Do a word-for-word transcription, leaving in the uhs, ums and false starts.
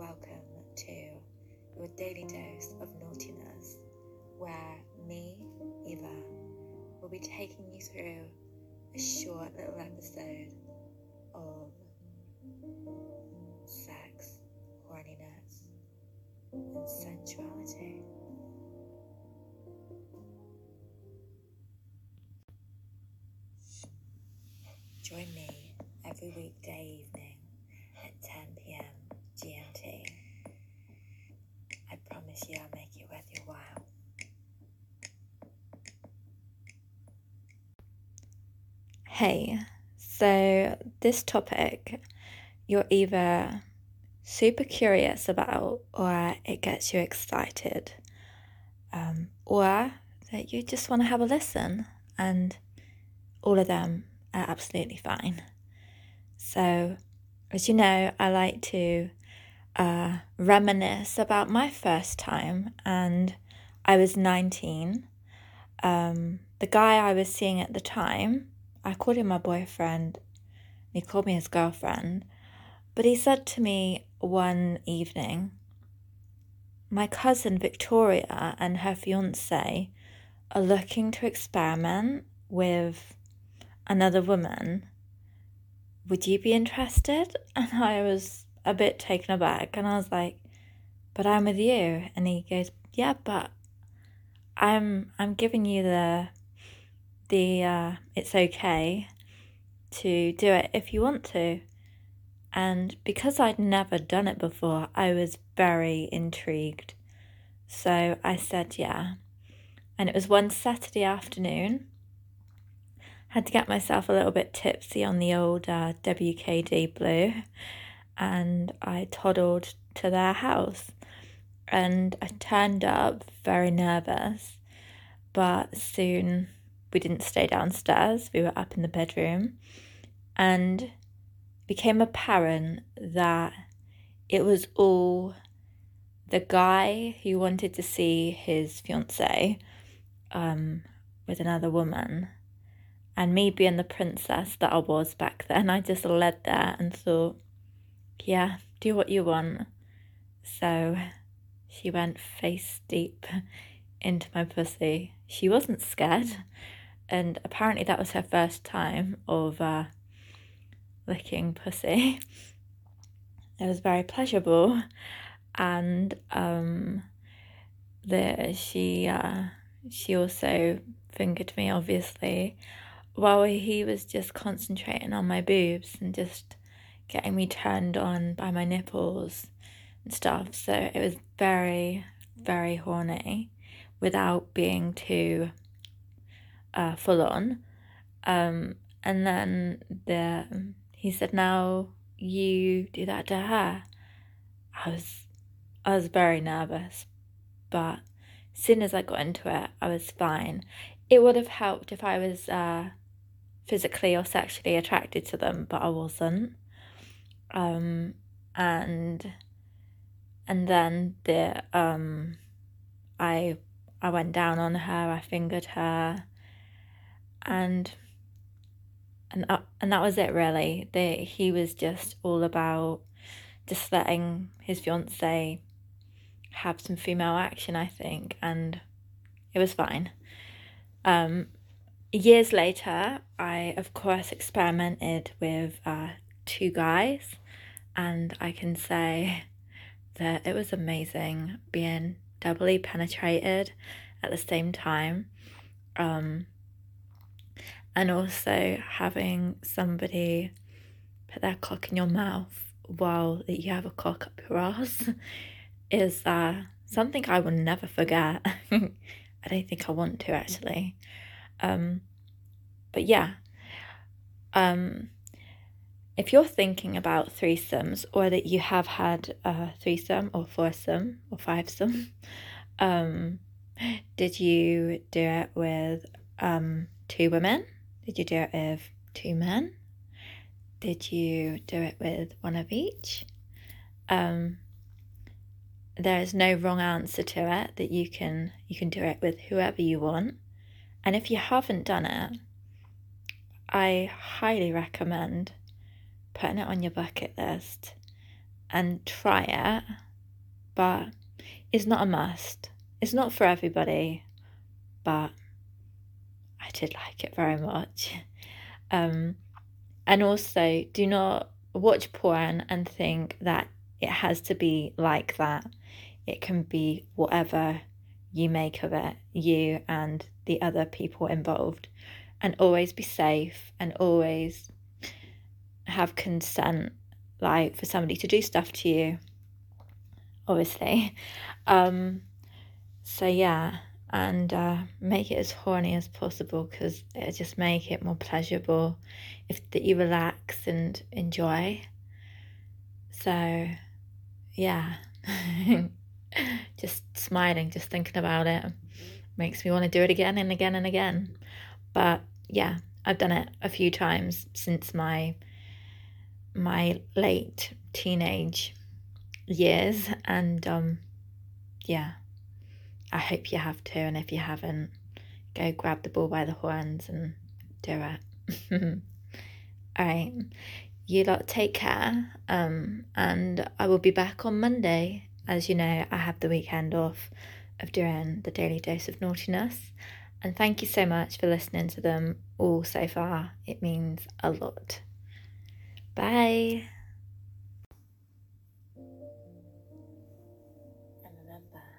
welcome to your daily dose of naughtiness, where me, Eva, will be taking you through a short little episode of sex, horniness, and sensuality. Join me every weekday evening at ten p.m. G M T. I promise you I'll make it worth your while. Hey, so this topic you're either super curious about or it gets you excited, um, or that you just want to have a listen, and all of them are absolutely fine. So, as you know, I like to uh, reminisce about my first time, and I was nineteen. Um, the guy I was seeing at the time, I called him my boyfriend, and he called me his girlfriend, but he said to me one evening, my cousin Victoria and her fiance are looking to experiment with another woman. Would you be interested? And I was a bit taken aback, and I was like, but I'm with you. And he goes, yeah, but I'm I'm giving you the the uh, it's okay to do it if you want to. And because I'd never done it before, I was very intrigued. So I said yeah. And it was one Saturday afternoon. Had to get myself a little bit tipsy on the old uh, W K D Blue, and I toddled to their house, and I turned up very nervous, but soon we didn't stay downstairs, we were up in the bedroom, and it became apparent that it was all the guy who wanted to see his fiancée um, with another woman. And me being the princess that I was back then, I just led there and thought, yeah, do what you want. So she went face deep into my pussy. She wasn't scared. And apparently that was her first time of uh, licking pussy. It was very pleasurable. And um, the, she, uh, she also fingered me, obviously, while he was just concentrating on my boobs and just getting me turned on by my nipples and stuff. So it was very, very horny without being too uh, full on. Um, and then the he said, now you do that to her. I was, I was very nervous, but as soon as I got into it, I was fine. It would have helped if I was uh, physically or sexually attracted to them, but I wasn't. Um, and and then the um, I I went down on her. I fingered her, and and uh, and that was it really. The he was just all about just letting his fiancée have some female action, I think, and it was fine. Um, years later, I of course experimented with uh, two guys, and I can say that it was amazing being doubly penetrated at the same time, um, and also having somebody put their cock in your mouth while you have a cock up your ass is uh, something I will never forget. I don't think I want to, actually. Um, but yeah, um, if you're thinking about threesomes, or that you have had a threesome or foursome or fivesome, um, did you do it with um, two women? Did you do it with two men? Did you do it with one of each? Um, there is no wrong answer to it. That you can you can do it with whoever you want. And if you haven't done it, I highly recommend putting it on your bucket list and try it, but it's not a must. It's not for everybody, but I did like it very much. Um, and also, do not watch porn and think that it has to be like that. It can be whatever you make of it, you and the other people involved. And always be safe and always have consent, like for somebody to do stuff to you, obviously. Um, so yeah, and uh, make it as horny as possible because it'll just make it more pleasurable if that you relax and enjoy. So yeah, just smiling, just thinking about it makes me want to do it again and again and again. But yeah, I've done it a few times since my my late teenage years, and um, yeah, I hope you have too. And if you haven't, go grab the bull by the horns and do it. All right, you lot take care, um, and I will be back on Monday. As you know, I have the weekend off of doing the Daily Dose of Naughtiness, and thank you so much for listening to them all so far. It means a lot. Bye. And remember,